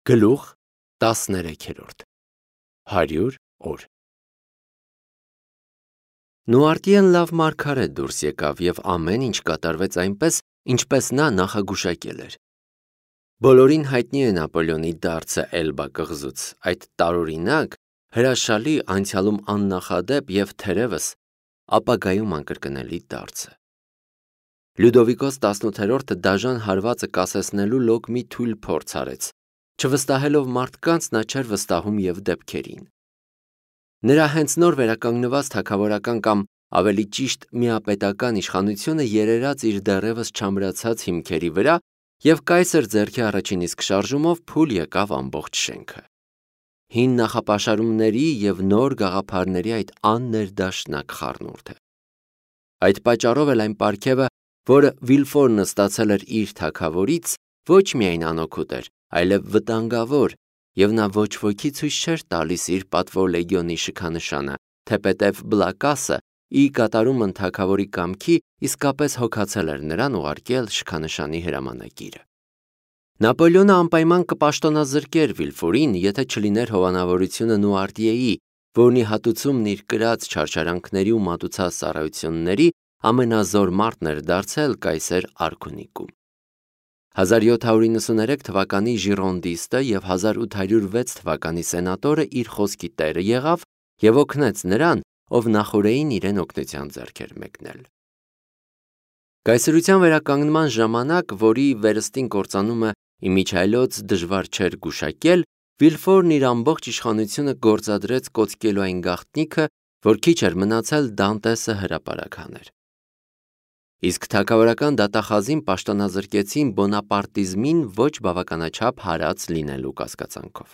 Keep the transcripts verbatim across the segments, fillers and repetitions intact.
Գլուխ տասներեքերորդ հարյուր օր Նուարտիեն լավ մարգարետ դուրս եկավ և ամեն ինչ կատարվեց այնպես, ինչպես նա նախագուշակել էր։ Բոլորին հայտնի է Նապոլեոնի դարձը Էլբա կղզուց, այդ տարօրինակ, հրաշալի, անցյալում աննախադեպ և թերևս ապագայում անկրկնելի դարձը։ Լյուդովիկոս տասնութերորդը դաժան հարվածը կասեցնելու լոկ մի թույլ փորձ արեց, չվստահելով մարդկանց նա չէր վստահում և դեպքերին։ Նրա հենց նոր վերականգնված թագավորական կամ ավելի ճիշտ միապետական իշխանությունը երերաց իր դեռևս չամրացած հիմքերի վրա և կայսր ձեռքի առաջին իսկ շարժումով փուլ եկավ ամբողջ շենքը։ Հին նախապաշարումների և նոր գաղափարների այդ աններդաշնակ խառնուրդը։ Այդ պատճառով էլ այն պարգևը, որը Վիլֆորն ստացել էր իր թագավորից, ոչ միայն անօգուտ էր, այլև վտանգավոր, և նա ոչ ոքի ցույց չէր տալիս իր պատվո լեգիոնի շքանշանը, թեպետև Բլակասը, ի կատարումն թագավորի կամքի, իսկապես հոգացել էր նրան ուղարկել շքանշանի հրամանագիրը։ Նապոլեոնը անպայման կպաշտոնազրկեր Վիլֆորին, եթե չլիներ հովանավորությունը Նուարտիեի, որն ի հատուցումն իր կրած չարչարանքների ու մատուցած ծառայությունների ամենազոր մարդն էր դարձել կայսեր Արքունիկում։ հազար յոթ հարյուր իննսուներեք թվականի ժիրոնդիստը և հազար ութ հարյուր վեց թվականի սենատորը իր խոսքի տերը եղավ և օգնեց նրան, ով նախօրեին իրեն օգնության ձեռք էր մեկնել։ Կայսրության վերականգնման ժամանակ, որի վերստին կործանումը իմիջիայլոց դժվար չէր գուշակել, Վիլֆորն իր ամբողջ իշխանությունը գործադրեց կոծկելու այն գաղտնիքը, որ քիչ էր մնացել Դանտեսը հրապարակ հաներ։ Իսկ թագավորական դատախազին պաշտոնազրկեցին բոնապարտիզմին ոչ բավականաչափ հարած լինելու կասկածանքով։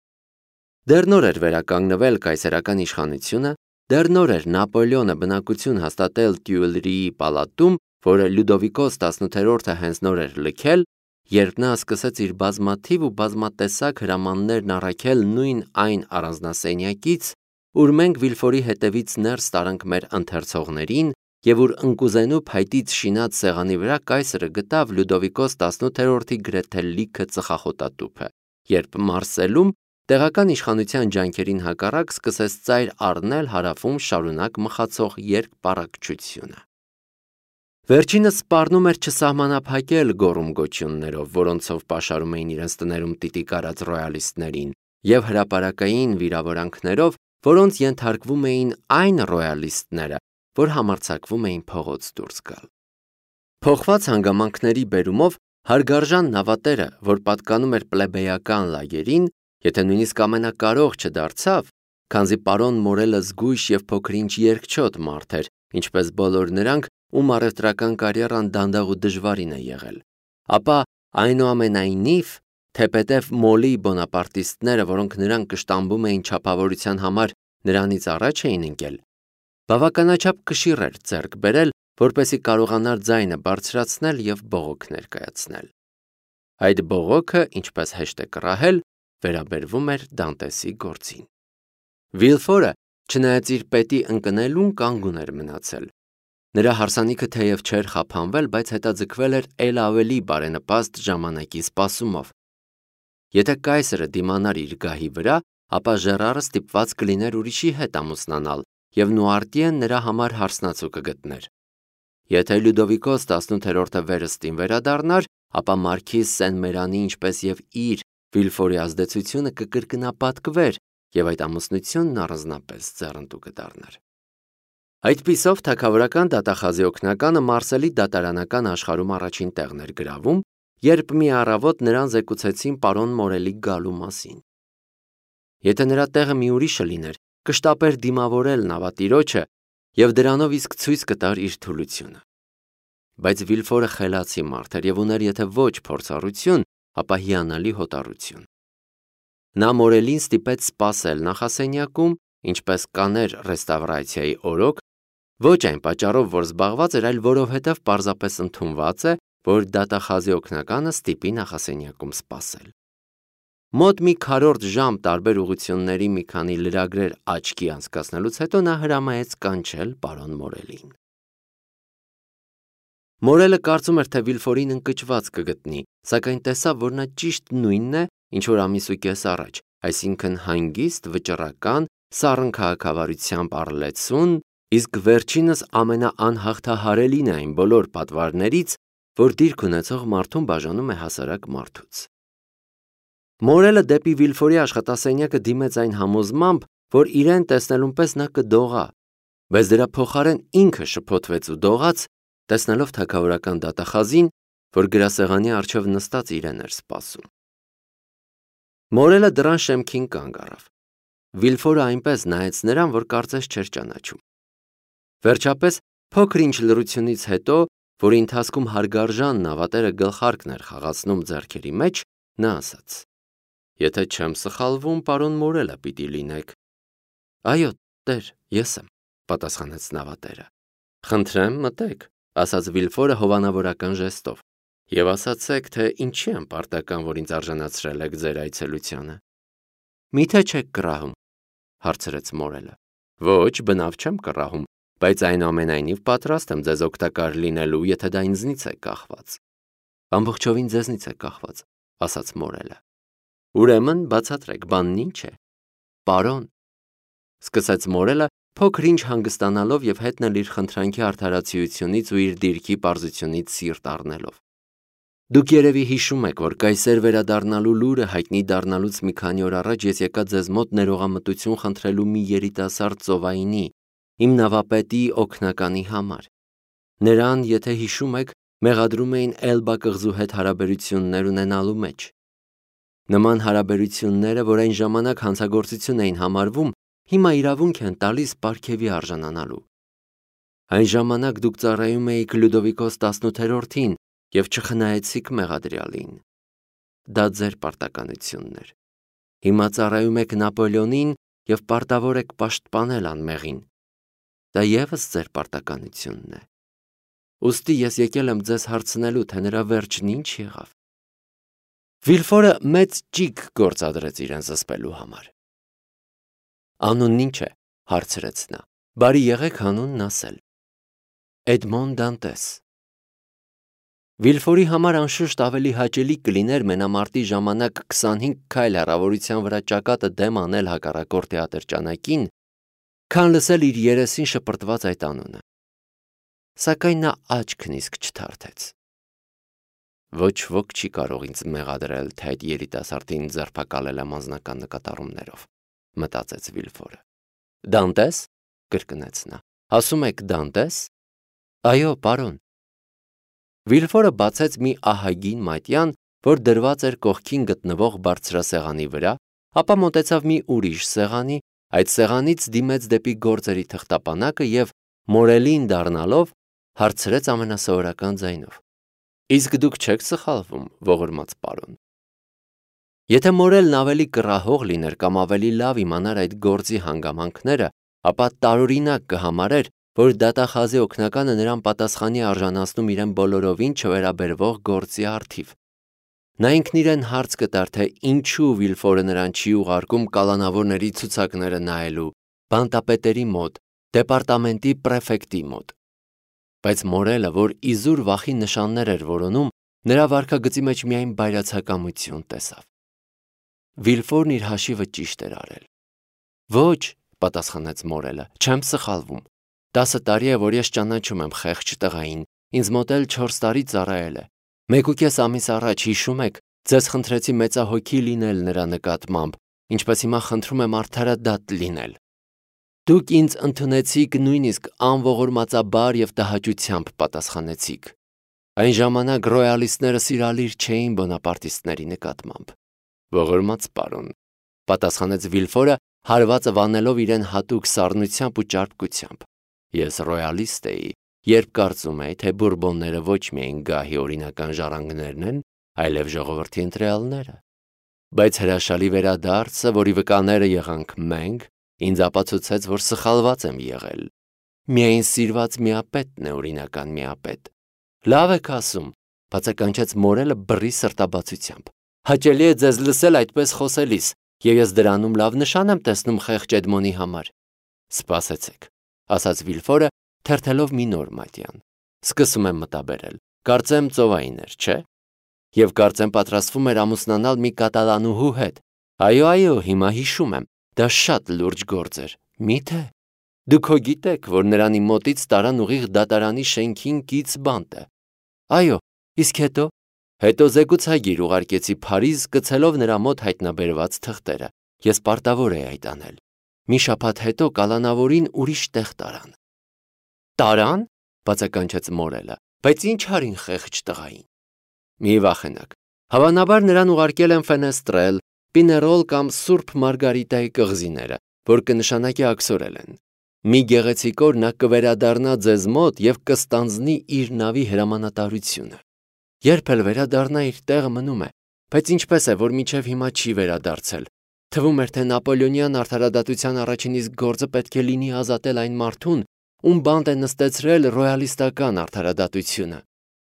Դեռ նոր էր վերականգնվել կայսերական իշխանությունը, դեռ նոր էր Նապոլեոնը բնակություն հաստատել Տյուիլրիի պալատում, որը Լյուդովիկոս տասնութերորդը հենց նոր էր լքել, երբ նա սկսեց իր բազմաթիվ ու բազմատեսակ հրամաններն առաքել նույն այն առանձնասենյակից, ուր մենք Վիլֆորի հետևից ներս տարանք մեր ընթերցողներին և ուր ընկուզենու փայտից շինած սեղանի վրա կայսրը գտավ Լյուդովիկոս տասնութերորդի գրեթե լիքը ծխախոտատուփը, երբ Մարսելում տեղական իշխանության ջանքերին հակառակ սկսեց ծայր առնել հարավում շարունակ մխացող երկպառակչությունը։ Վերջինս սպառնում էր չսահմանափակել գոռում-գոչյուններով, որոնցով պաշարում էին իրենց տներում տիտիկ արած ռոյալիստներին, և հրապարակային վիրավորանքներով, որոնց ենթարկվում էին այն ռոյալիստները, որ համարձակվում էին փողոց դուրս գալ։ Փոխված հանգամանքների բերումով հարգարժան նավատերը, որ պատկանում էր պլեբեյական լագերին, եթե նույնիսկ ամենակարող չդարձավ, քանզի պարոն Մորելը զգույշ և փոքր-ինչ երկչոտ մարդ էր, ինչպես բոլոր նրանք, ում առևտրական կարիերան դանդաղ ու դժվարին է եղել, ապա այնուամենայնիվ, թեպետև Մոլի բոնապարտիստները, որոնք նրան կշտամբում էին չափավորության համար, նրանից առաջ էին ընկել, բավականաչափ կշիռ էր ձեռք բերել, որպեսզի կարողանար ձայնը բարձրացնել և բողոք ներկայացնել։ Այդ բողոքը, ինչպես հեշտ է կռահել, վերաբերվում էր Դանտեսի գործին։ Վիլֆորը, չնայած իր պետի ընկնելուն, կանգուն էր մնացել։ Նրա հարսանիքը թեև չէր խափանվել, բայց հետաձգվել էր էլ ավելի բարենպաստ ժամանակի սպասումով։ Եթե կայսրը դիմանար իր գահի վրա, ապա Ժերարը ստիպված կլիներ ուրիշի հետ ամուսնանալ, և Նուարտիեն նրա համար հարսնացու կգտներ։ Եթե Լյուդովիկոս տասնութերորդը վերստին վերադառնար, ապա մարքիզ Սեն-Մերանի, ինչպես և իր Վիլֆորի ազդեցությունը կկրկնապատկվեր, և այդ ամուսնությունն առանձնապես ձեռնտու կդառնար։ Այդպիսով թագավորական դատախազի օգնականը Մարսելի դատարանական աշխարհում առաջին տեղն էր գրավում, երբ մի առավոտ նրան զեկուցեցին պարոն Մորելի գալու մասին։ Եթե նրա տեղը մի ուրիշը լիներ, կշտապեր դիմավորել նավատիրոջը և դրանով իսկ ցույց կտար իր թուլությունը։ Բայց Վիլֆորը խելացի մարդ էր և ուներ եթե ոչ փորձառություն, ապա հիանալի հոտառություն։ Նա Մորելին ստիպեց սպասել նախասենյակում, ինչպես կաներ ռեստավրացիայի օրոք, ոչ այն պատճառով, որ զբաղված էր, այլ որովհետև պարզապես ընդունված է, որ դատախազի օգնականը ստիպի նախասենյակում սպասել։ Մոտ մի քառորդ ժամ տարբեր ուղղությունների մի քանի լրագրեր աչքի անցկացնելուց հետո նա հրամայեց կանչել պարոն Մորելին։ Մորելը կարծում էր, թե Վիլֆորին ընկճված կգտնի, սակայն տեսավ, որ նա ճիշտ նույնն է, ինչ որ ամիս ու կես առաջ, այսինքն հանգիստ, վճռական, սառն քաղաքավարությամբ առլեցուն, իսկ վերջինս ամենաանհաղթահարելին է այն բոլոր պատվարներից, որ դիրք ունեցող մարդուն բաժանում է հասարակ մարդուց։ Մորելը դեպի Վիլֆորի աշխատասենյակը դիմեց այն համոզմամբ, որ իրեն տեսնելուն պես նա կդողա, բայց դրա փոխարեն ինքը շփոթվեց ու դողաց, տեսնելով թագավորական դատախազին, որ գրասեղանի առջև նստած իրեն էր սպասում։ Մորելը դռան շեմքին կանգ առավ։ Վիլֆորը այնպես նայեց նրան, որ կարծես չէր ճանաչում։ Վերջապես, փոքր-ինչ լռությունից հետո, որի ընթացքում հարգարժան նավատերը գլխարկն էր խաղացնում ձեռքերի մեջ, նա ասաց. «Եթե չեմ սխալվում, պարոն Մորելը պիտի լինեք»։ «Այո, տեր, ես եմ», պատասխանեց նավատերը։ «Խնդրեմ, մտեք», ասաց Վիլֆորը հովանավորական ժեստով, «եւ ասացեք, թե ինչի եմ պարտական, որ ինձ արժանացրել եք ձեր այցելությանը»։ «Միթե չեք կռահում», հարցրեց Մորելը։ «Ոչ, բնավ չեմ կռահում, բայց այնուամենայնիվ պատրաստ եմ ձեզ օգտակար լինելու, եթե դա ինձնից է կախված»։ «Ամբողջովին ձեզնից է կախված», ասաց Մորելը։ «Ուրեմն բացատրեք, բանն ինչ է»։ «Պարոն», սկսեց Մորելը, փոքր-ինչ հանգստանալով եւ հետն էլ իր խնդրանքի արդարացիությունից ու իր դիրքի պարզությունից սիրտ առնելով։ «Դուք երևի հիշում եք, որ կայսեր վերադառնալու լուրը հայտնի դառնալուց մի քանի օր առաջ ես եկա ձեզ մոտ ներողամտություն խնդրելու մի երիտասարդ ծովայինի, իմ նավապետի օգնականի համար։ Նրան, եթե հիշում եք, մեղադրում էին Էլբա կղզու հետ հարաբերություններ ունենալու մեջ։ Նման հարաբերությունները, որ այն ժամանակ հանցագործություն էին համարվում, հիմա իրավունք են տալիս պարգևի արժանանալու։ Այն ժամանակ դուք ծառայում էիք Լյուդովիկոս տասնութերորդին և չխնայեցիք մեղադրյալին։ Դա ձեր պարտականությունն էր։ Հիմա ծառայում եք Նապոլեոնին և պարտավոր եք պաշտպանել անմեղին։ Դա ևս ձեր պարտականությունն է։ Ուստի ես եկել եմ ձեզ հարցնելու, թե նրա վերջն ինչ եղավ։ Վիլֆորը մեծ ճիգ գործադրեց իրեն զսպելու համար։ Անունն ինչ է, հարցրեց նա։ Բարի եղեք անունն ասել։ Էդմոն Դանտես։ Վիլֆորի համար անշուշտ ավելի հաճելի կլիներ մենամարտի ժամանակ քսանհինգ քայլ հեռավորության վրա ճակատը դեմ անել հակառակորդի ատրճանակին, քան լսել իր երեսին շպրտված այդ անունը։ Սակայն նա աչքն իսկ չթարթեց։ Ոչ ոք չի կարող ինձ մեղադրել, թե այդ երիտասարդին ձերբակալել եմ անձնական նկատառումներով, մտածեց Վիլֆորը։ Դանտես, կրկնեց նա, ասում եք Դանտես։ Այո, պարոն։ Վիլֆորը բացեց մի ահագին մատյան, որ դրված էր կողքին գտնվող բարձրասեղանի վրա, ապա մոտեցավ մի ուրիշ սեղանի, այդ սեղանից դիմեց դեպի գործերի թղթապանակը և Մորելին դառնալով հարցրեց ամենասովորական ձայնով. Իսկ դուք չեք սխալվում, ողորմած պարոն։ Եթե Մորելն ավելի կռահող լիներ կամ ավելի լավ իմանար այդ գործի հանգամանքները, ապա տարօրինակ կհամարեր, որ դատախազի օգնականը նրան պատասխանի արժանացնում իրեն բոլորովին չվերաբերվող գործի առթիվ։ Նա ինքն իրեն հարց կտար, թե ինչու Վիլֆորը նրան չի ուղարկում կալանավորների ցուցակները նայելու, բանտապետերի մոտ, դեպարտամենտի պրեֆեկտի մոտ։ Բայց Մորելը, որ իզուր վախի նշաններ էր որոնում, նրա վարքագծի մեջ միայն բայրացակամություն տեսավ։ Վիլֆորն իր հաշիվը ճիշտ էր արել։ Ոչ, պատասխանեց Մորելը, չեմ սխալվում։ Տասը տարի է, որ ես ճանաչում եմ խեղճ տղային, ինձ մոտ էլ չորս տարի ծառայել է։ Մեկուկես ամիս առաջ, հիշում եք, ձեզ խնդրեցի մեծահոգի լինել նրա նկատմամբ, ինչպես հիմա խնդրում եմ արդարադատ լինել։ Դուք ինձ ընդունեցիք նույնիսկ անողորմածաբար և տհաճությամբ պատասխանեցիք։ Այն ժամանակ ռոյալիստները սիրալիր չէին բոնապարտիստների նկատմամբ։ Ողորմած պարոն, պատասխանեց Վիլֆորը, հարվածը վանելով իրեն հատուկ սառնությամբ ու ճարպկությամբ։ Ես ռոյալիստ էի, երբ կարծում էի, թե բուրբոնները ոչ միայն գահի օրինական ժառանգներն են, այլև ժողովրդի ընտրյալները։ Բայց հրաշալի վերադարձը, որի վկաները եղանք մենք, ինձ ապացուցեց, որ սխալված եմ եղել։ Միայն սիրված միապետն է օրինական միապետ։ Լավ եք ասում, բացականչեց Մորելը բռի սրտաբացությամբ։ Հաճելի է ձեզ լսել այդպես խոսելիս, եւ ես դրանում լավ նշան եմ տեսնում խեղճ Էդմոնի համար։ Սպասեցեք, ասաց Վիլֆորը, թերթելով մի նոր մատյան։ Սկսում եմ մտաբերել։ Կարծեմ ծովային էր, չէ՞։ Եվ կարծեմ պատրաստվում էր ամուսնանալ մի կատալանուհու հետ։ Այո, այո, հիմա հիշում եմ, դա շատ լուրջ գործ էր։ Մի՞թե։ Դուք հո գիտեք, որ նրան իմ մոտից տարան ուղիղ դատարանի շենքին կից բանտը։ Այո, իսկ հետո։ Հետո զեկուցագիր ուղարկեցի Փարիզ, գցելով նրա մոտ հայտնաբերված թղթերը։ Ես պարտավոր էի այդ անել։ Մի շաբաթ հետո կալանավորին ուրիշ տեղ տարան։ Տարան, բացականչեց Մորելը, բայց ինչ արին խեղճ տղային։ Մի վախենակ։ Հավանաբար նրան ուղարկել են Ֆենեստրել, Պիներոլ կամ Սուրբ Մարգարիտայի կղզիները, որ կնշանակի աքսորել են։ Մի գեղեցիկ օր նա կվերադառնա ձեզ մոտ եւ կստանձնի իր նավի հրամանատարությունը։ Երբ էլ վերադառնա իր տեղը մնում է, բայց ինչպես է, որ մինչև հիմա չի վերադարձել։ Թվում էր, թե Նապոլեոնյան արդարադատության առաջին իսկ գործը պետք է լինի ազատել այն մարդուն, ում բանտ է նստեցրել ռոյալիստական արդարադատությունը։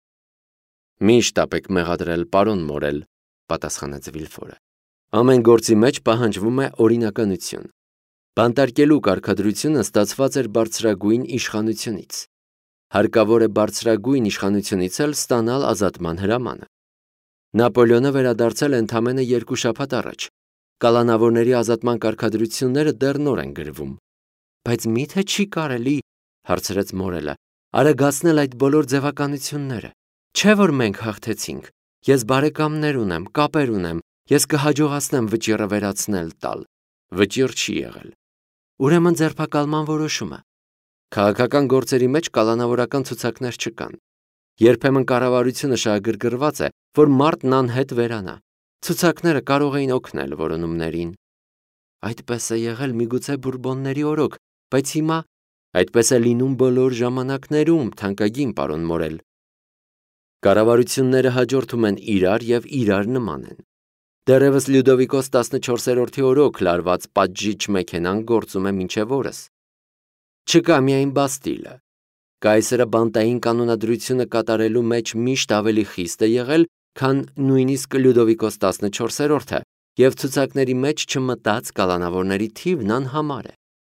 Մի շտապեք մեղադրել, պարոն Մորել, պատասխանեց Վիլֆորը։ Ամեն գործի մեջ պահանջվում է օրինականություն։ Բանտարկելու կարգադրությունը ստացված էր բարձրագույն իշխանությունից։ Հարկավոր է բարձրագույն իշխանությունից էլ ստանալ ազատման հրամանը։ Նապոլեոնը վերադարձել է ընդամենը երկու շաբաթ առաջ։ Կալանավորների ազատման կարգադրությունները դեռ նոր են գրվում։ Բայց մի՞թե չի կարելի, հարցրեց Մորելը, արագացնել այդ բոլոր ձևականությունները։ Չէ՞ որ մենք հաղթեցինք։ Ես բարեկամներ ունեմ, կապեր ունեմ, ես կհաջողացնեմ վճիռը վերացնել տալ։ Վճիռ չի եղել։ Ուրեմն ձերբակալման որոշումը։ Քաղաքական գործերի մեջ կալանավորական ցուցակներ չկան։ Երբեմն կառավարությունը շահագրգռված է, որ մարդն անհետ վերանա։ Ցուցակները կարող էին օգնել որոնումներին։ Այդպես է եղել միգուցե բուրբոնների օրոք, բայց հիմա այդպես է լինում բոլոր ժամանակներում, թանկագին պարոն Մորել։ Կառավարությունները հաջորդում են իրար եւ իրար նման են։ Դեռևս Լյուդովիկոս տասնչորսերորդի օրոք լարված պատժիչ մեքենան գործում է մինչև օրս։ Չկա միայն Բաստիլը։ Կայսրը բանտային կանոնադրությունը կատարելու մեջ միշտ ավելի խիստ է եղել, քան նույնիսկ Լյուդովիկոս տասնչորսերորդը, եւ ցուցակների մեջ չմտած կալանավորների թիվն անհամար է։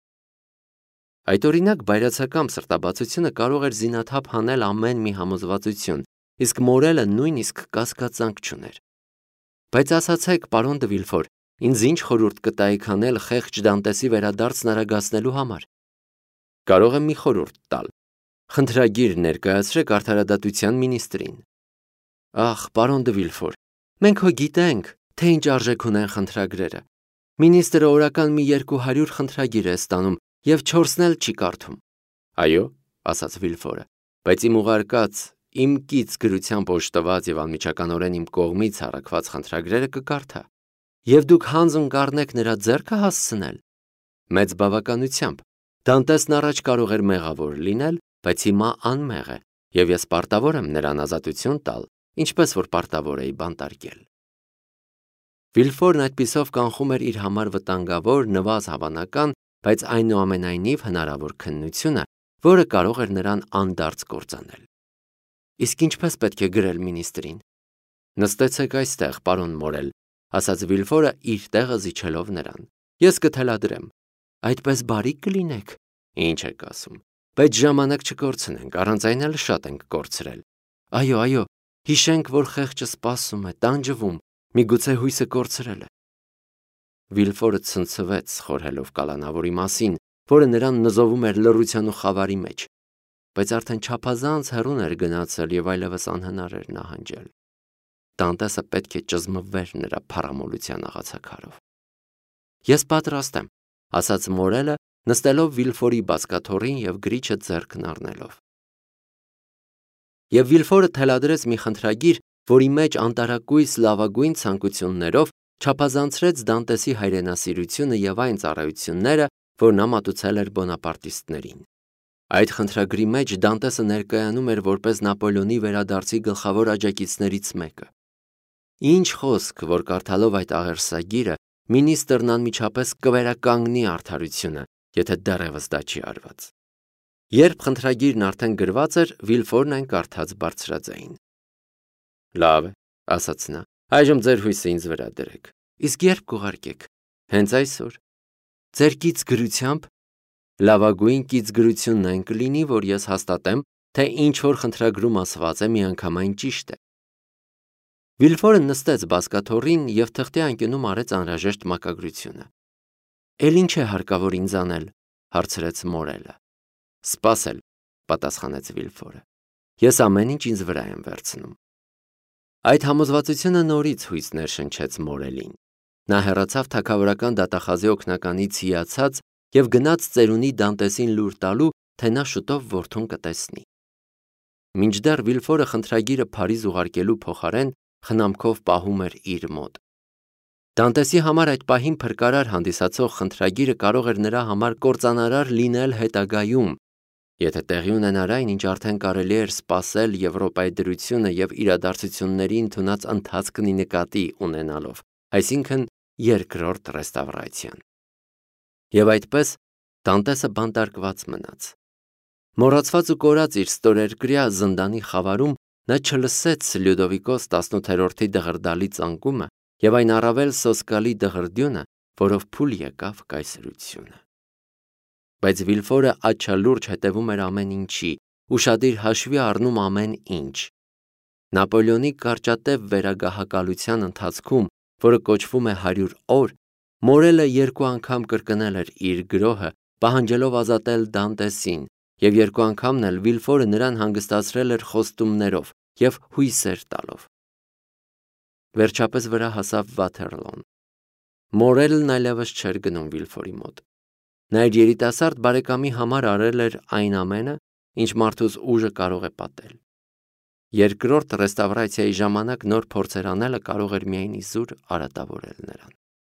Այդօրինակ բայրացակամ սրտաբացությունը կարող էր զինաթափ հանել ամեն մի համոզվածություն, իսկ Մորելը նույնիսկ կասկածանք չուներ։ Բայց ասացեք, պարոն դե Վիլֆոր, ինձ ինչ խորհուրդ կտայիք անել խեղճ Դանտեսի վերադարձն արագացնելու համար։ Կարող եմ մի խորհուրդ տալ։ Խնդրագիր ներկայացրեք արդարադատության մինիստրին։ Ախ, պարոն դե Վիլֆոր, մենք հո գիտենք, թե ինչ արժեք ունեն խնդրագրերը։ Մինիստրը օրական մի երկու հարյուր խնդրագիր է ստանում եւ չորսն էլ չի կարդում։ Այո, ասաց Վիլֆորը, բայց իմ ուղարկած, իմ կից գրությամբ օժտված եւ անմիջականորեն իմ կողմից հարակված խնդրագրերը կկարդա։ Եվ դուք հանձն կառնեք նրա ձեռքը հասցնել։ Մեծ բավականությամբ։ Դանտեսն առաջ կարող էր մեղավոր լինել, բայց հիմա անմեղ է, եւ ես պարտավոր եմ նրան ազատություն տալ, ինչպես որ պարտավոր էի բանտարկել։ Վիլֆորն այդպիսով կանխում էր իր համար վտանգավոր, նվազ հավանական, բայց այնուամենայնիվ հնարավոր քննությունը, որը կարող էր նրան անդարձ կործանել։ Իսկ ինչպես պետք է գրել մինիստրին։ Նստեցեք այստեղ, պարոն Մորել, ասաց Վիլֆորը իր տեղը զիջելով նրան։ Ես կթելադրեմ։ Այդպես բարիք կլինեք։ Ինչ եք ասում։ Բայց ժամանակ չկորցնենք, առանց այն էլ շատ ենք կորցրել։ Այո, այո, հիշենք, որ խեղճը սպասում է, տանջվում, միգուցե հույսը կորցրել է։ Վիլֆորը ցնցվեց, խորհելով կալանավորի մասին, որը նրան նզովում էր լռության ու խավարի մեջ, բայց արդեն չափազանց հեռուն էր գնացել եւ այլևս անհնար էր նահանջել։ Դանտեսը պետք է ճզմվեր նրա փառամոլության աղացակարով։ Ես պատրաստ եմ, ասաց Մորելը, նստելով Վիլֆորի բազկաթոռին եւ գրիչը ձեռքն առնելով։ Եվ Վիլֆորը թելադրեց մի խնդրագիր, որի մեջ անտարակույս լավագույն ցանկություններով չափազանցրեց Դանտեսի հայրենասիրությունը եւ այն ծառայությունները, որ նա մատուցել էր բոնապարտիստներին։ Այդ խնդրագրի մեջ Դանտեսը ներկայանում էր որպես Նապոլեոնի վերադարձի գլխավոր աջակիցներից մեկը։ Ինչ խոսք, որ կարդալով այդ աղերսագիրը, մինիստրն անմիջապես կվերականգնի արդարությունը, եթե դեռևս դա չի արված։ Երբ խնդրագիրն արդեն գրված էր, Վիլֆորն այն կարդաց բարձրաձայն։ Լավ է, ասաց նա, այժմ ձեր հույսը ինձ վրա դրեք։ Իսկ երբ կուղարկեք։ Հենց այսօր։ Ձեր կից գրությամբ լավագույն կից գրությունն այն կլինի, որ ես հաստատեմ, թե ինչ որ խնդրագրում ասված է միանգամայն ճիշտ է։ Վիլֆորը նստեց բազկաթոռին և թղթի անկյունում արեց անհրաժեշտ մակագրությունը։ «Էլ ինչ է հարկավոր ինձ անել», հարցրեց Մորելը։ «Սպասել», պատասխանեց Վիլֆորը։ «Ես ամեն ինչ ինձ վրա եմ վերցնում»։ Այդ համոզվածությունը նորից հույս ներշնչեց Մորելին։ Նա հեռացավ թագավորական դատախազի օգնականից հիացած և գնաց ծերունի Դանտեսին լուր տալու, թե նա շուտով որդուն կտեսնի։ Մինչդեռ Վիլֆորը խնդրագիրը Փարիզ ուղարկելու փոխարեն խնամքով պահում էր իր մոտ։ Դանտեսի համար այդ պահին փրկարար հանդիսացող խնդրագիրը կարող էր նրա համար կործանարար լինել հետագայում, եթե տեղի ունենար այն, ինչ արդեն կարելի էր սպասել Եվրոպայի դրությունը և իրադարձությունների ընդունած ընթացքն ի նկատի ունենալով, այսինքն երկրորդ ռեստավրացիան։ Եվ այդպես Դանտեսը բանտարկված մնաց։ Մոռացված ու կորած իր ստորերկրյա զնդանի խավարում նա չլսեց Լյուդովիկոս տասնութերորդի դղրդալի ծանկումը և այն առավել սոսկալի դղրդյունը, որով փուլ եկավ կայսրությունը։ Բայց Վիլֆորը աչալուրջ հետևում էր ամեն ինչի, ուշադիր հաշվի առնում ամեն ինչ։ Նապոլեոնի կարճատև վերագահակալության ընթացքում, որը կոչվում է հարյուր օր, Մորելը երկու անգամ կրկնել էր իր գրոհը, պահանջելով ազատել Դանտեսին, և երկու անգամն էլ Վիլֆորը նրան հանգստացրել էր խոստումներով և հույսեր տալով։ Վերջապես վրա հասավ Վաթերլոն։ Մորելն այլևս չէր գնում Վիլֆորի մոտ։ Նա իր երիտասարդ բարեկամի համար արել էր այն ամենը, ինչ մարդուս ուժը կարող է պատել։ Երկրորդ ռեստավրացիայի ժամանակ նոր փորձեր անելը կարող էր միայն իզուր արատավորել նրան։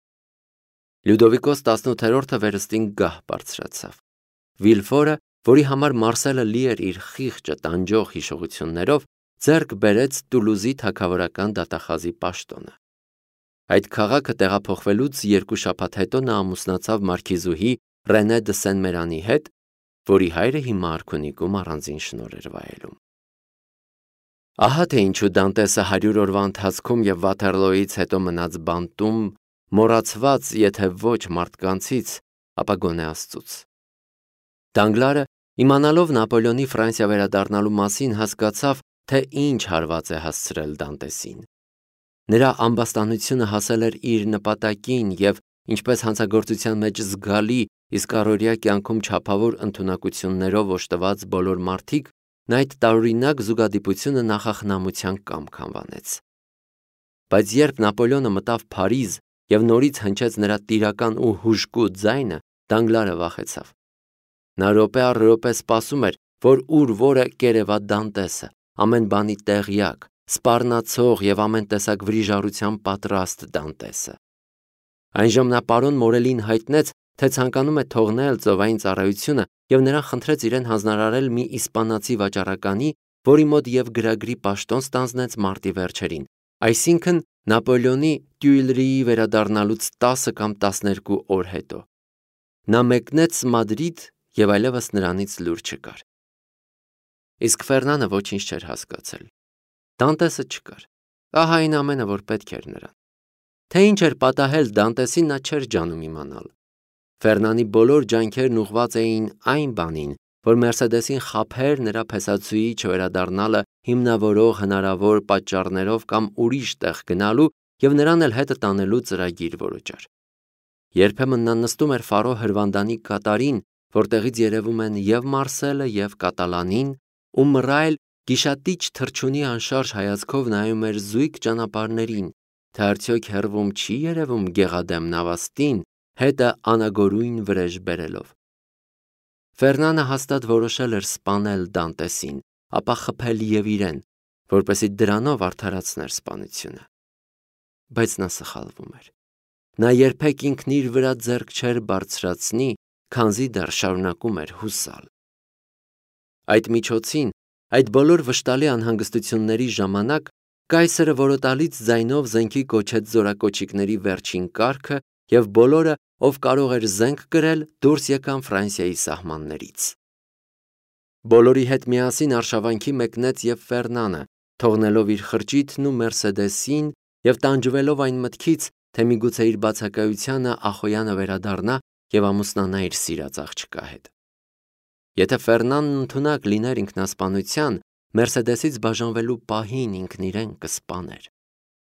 Լյուդովիկոս տասնութերորդը վերստին գահ բարձրացավ։ Վիլֆորը, որի համար Մարսելը լի էր իր խիղճը տանջող հիշողություններով, ձեռք բերեց Տուլուզի թագավորական դատախազի պաշտոնը։ Այդ քաղաքը տեղափոխվելուց երկու շաբաթ հետո նա ամուսնացավ մարքիզուհի Ռենե դը Սեն-Մերանի հետ, որի հայրը հիմա արքունիքում առանձին շնորհ էր վայելում։ Ահա թե ինչու Դանտեսը հարյուր օրվա ընթացքում և Վաթերլոյից հետո մնաց բանտում, մոռացված, եթե ոչ մարդկանցից, ապա գոնե Աստծուց։ Դանգլարը, իմանալով Նապոլեոնի Ֆրանսիա վերադառնալու մասին, հասկացավ, թե ինչ հարված է հասցրել Դանտեսին։ Նրա ամբաստանությունը հասել էր իր նպատակին և, ինչպես հանցագործության մեջ զգալի, իսկ առօրյա կյանքում չափավոր ընդունակություններով օժտված բոլոր մարդիկ, նա այդ տարօրինակ զուգադիպությունը նախախնամության կամք անվանեց։ Բայց երբ Նապոլեոնը մտավ Փարիզ և նորից հնչեց նրա տիրական ու հուժկու ձայնը, Դանգլարը վախեցավ։ Նա րոպե առ րոպե սպասում էր, որ ուր որը կերևա Դանտեսը, ամեն բանի տեղյակ, սպառնացող և ամեն տեսակ վրիժառության պատրաստ Դանտեսը։ Այժմ նա պարոն Մորելին հայտնեց, թե ցանկանում է թողնել ծովային ծառայությունը և նրան խնդրեց իրեն հանձնարարել մի իսպանացի վաճառականի, որի մոտ և գրագրի պաշտոն ստանձնեց մարտի վերջերին, այսինքն Նապոլեոնի Տյուիլրիի վերադառնալուց տասը կամ տասներկու օր հետո։ Նա մեկնեց Մադրիդ և այլևս նրանից լուր չկար։ Իսկ Ֆերնանը ոչինչ չէր հասկացել։ Դանտեսը չկար։ Ահա այն ամենը, որ պետք էր նրան։ Թե ինչ էր պատահել Դանտեսին, նա չէր ջանում իմանալ։ Ֆերնանի բոլոր ջանքերն ուղղված էին այն բանին, որ Մերսեդեսին խաբեր նրա փեսացուի չվերադառնալը հիմնավորող հնարավոր պատճառներով կամ ուրիշ տեղ գնալու և նրան էլ հետը տանելու ծրագիր որոջար։ Երբեմն նա նստում էր Ֆարո հրվանդանի կատարին, որտեղից երևում են և Մարսելը, և Կատալանին, ու մռայլ գիշատիչ թռչունի անշարժ հայացքով նայում էր զույգ ճանապարհներին, թե արդյոք հեռվում չի երևում գեղադեմ նավաստին, հետը անագորույն վրեժ բերելով։ Ֆերնանը հաստատ որոշել էր սպանել Դանտեսին, ապա խփել և իրեն, որպեսզի դրանով արդարացներ սպանությունը։ Բայց նա սխալվում էր։ Նա երբեք ինքն իր վրա ձեռք չէր բարձրացնի, քանզի դեռ շարունակում էր հուսալ։ Այդ միջոցին, այդ բոլոր վշտալի անհանգստությունների ժամանակ, կայսրը որոտալից ձայնով զենքի կոչեց զորակոչիկների վերջին կարգը, և բոլորը, ով կարող էր զենք կրել, դուրս եկան Ֆրանսիայի սահմաններից։ Բոլորի հետ միասին արշավանքի մեկնեց և Ֆերնանը, թողնելով իր խրճիթն ու Մերսեդեսին և տանջվելով այն մտքից, թե միգուցե իր բացակայությանը Ախոյանը վերադառնա և ամուսնանա իր սիրած աղջկա հետ։ Եթե Ֆերնանն ընդունակ լիներ ինքնասպանության, Մերսեդեսից բաժանվելու պահին ինքն իրեն կսպաներ։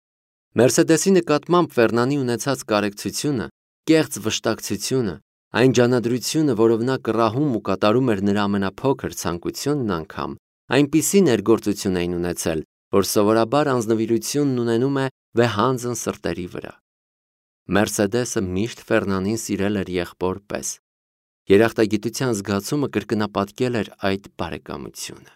Մերսեդեսի նկատմամբ Ֆերնանի ունեցած կարեկցությունը, կեղծ վշտակցությունը, այն ջանադրությունը, որով նա կռահում ու կատարում էր նրա ամենափոքր ցանկությունն անգամ, այնպիսի ներգործություն էին ունեցել, որ սովորաբար անձնվիրությունն ունենում է վեհանձն սրտերի վրա։ Մերսեդեսը միշտ Ֆերնանին սիրել էր եղբոր պես։ Երախտագիտության զգացումը կրկնապատկել էր այդ բարեկամությունը։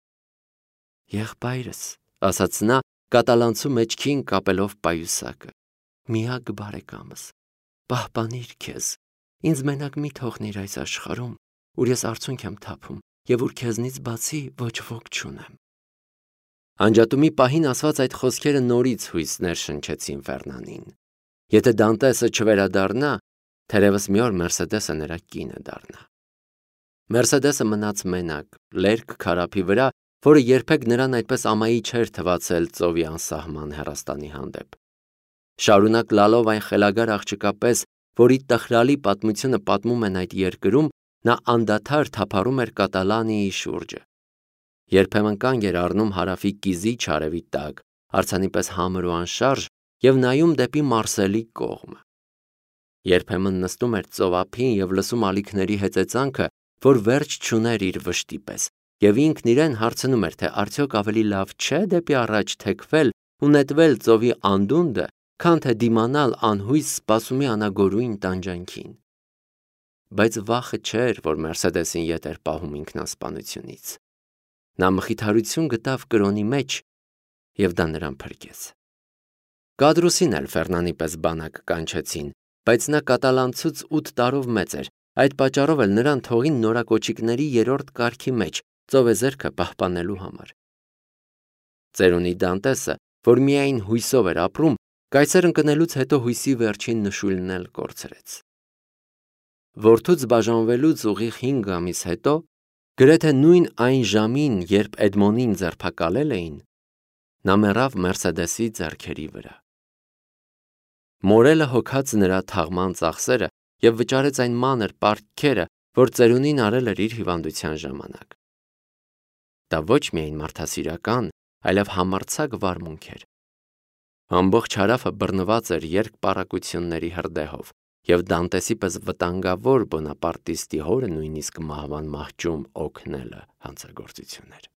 Եղբայրս, ասաց նա, կատալանցու մեջքին կապելով պայուսակը, միակ բարեկամս, պահպանիր քեզ, ինձ մենակ մի թողնիր այս աշխարհում, ուր ես արցունք եմ թափում և ուր քեզնից բացի ոչ ոք չունեմ։ Անջատումի պահին ասված այդ խոսքերը նորից հույս ներշնչեցին Ֆերնանին։ Եթե Դանտեսը չվերադառնա, թերևս մի օր Մերսեդեսը նրա կինը դառնա։ Մերսեդեսը մնաց մենակ, լերկ քարափի վրա, որը երբեք նրան այդպես ամայի չէր թվացել ծովի անսահման հեռաստանի հանդեպ։ Շարունակ լալով այն խելագար աղջկա պես, որի տխրալի պատմությունը պատմում են այդ երկրում, նա անդադար թափառում էր Կատալանիայի շուրջը։ Երբեմն կանգ էր առնում հարավի կիզիչ արևի տակ, արձանի պես համր ու անշարժ, և նայում դեպի Մարսելի կողմը։ Երբեմն նստում էր ծովափին և լսում ալիքների հեծեծանքը, որ վերջ չուներ իր վշտի պես, և ինքն իրեն հարցնում էր, թե արդյոք ավելի լավ չէ դեպի առաջ թեքվել ու նետվել ծովի անդունդը, քան թե դիմանալ անհույս սպասումի անագորույն տանջանքին։ Բայց վախը չէր, որ Մերսեդեսին ետ էր պահում ինքնասպանությունից։ Նա մխիթարություն գտավ կրոնի մեջ, և դա նրան փրկեց։ Կադրուսին էլ Ֆերնանի պես բանակ կանչեցին, բայց նա կատալանցուց ութ տարով մեծ էր, այդ պատճառով էլ նրան թողին նորակոչիկների երրորդ կարգի մեջ ծովեզերքը պահպանելու համար։ Ծերունի Դանտեսը, որ միայն հույսով էր ապրում, կայսեր ընկնելուց հետո հույսի վերջին նշույլն էլ կորցրեց։ Որդուց բաժանվելուց ուղիղ հինգ ամիս հետո, գրեթե նույն այն ժամին, երբ Էդմոնին ձերբակալել էին, նա մեռավ Մերսեդեսի ձեռքերի վրա։ Մորելը հոգաց նրա թաղման ծախսերը և վճարեց այն մանր պարտքերը, որ ծերունին արել էր իր հիվանդության ժամանակ։ Դա ոչ միայն մարդասիրական, այլև համարձակ վարմունք էր։ Ամբողջ հարավը բռնված էր երկպառակությունների հրդեհով, և Դանտեսի պես վտանգավոր բոնապարտիստի հորը նույնիսկ մահվան մահճում օգնելը հանցագործություն էր։